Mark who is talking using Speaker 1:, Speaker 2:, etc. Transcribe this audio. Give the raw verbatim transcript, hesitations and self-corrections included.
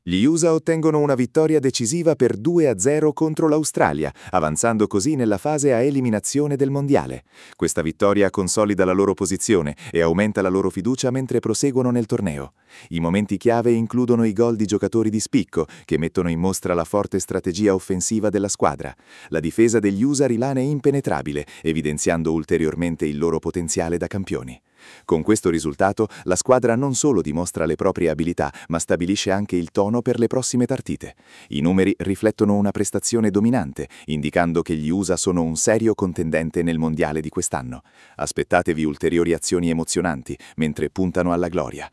Speaker 1: Gli U S A ottengono una vittoria decisiva per due a zero contro l'Australia, avanzando così nella fase a eliminazione del Mondiale. Questa vittoria consolida la loro posizione e aumenta la loro fiducia mentre proseguono nel torneo. I momenti chiave includono i gol di giocatori di spicco, che mettono in mostra la forte strategia offensiva della squadra. La difesa degli U S A rimane impenetrabile, evidenziando ulteriormente il loro potenziale da campioni. Con questo risultato, la squadra non solo dimostra le proprie abilità, ma stabilisce anche il tono per le prossime partite. I numeri riflettono una prestazione dominante, indicando che gli U S A sono un serio contendente nel mondiale di quest'anno. Aspettatevi ulteriori azioni emozionanti, mentre puntano alla gloria.